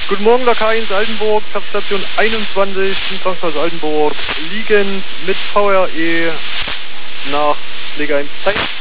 Guten Morgen, Lok 1 Altenburg, Station 21, Krankenhaus Altenburg, liegend mit VRE nach Pflege 1 Zeit.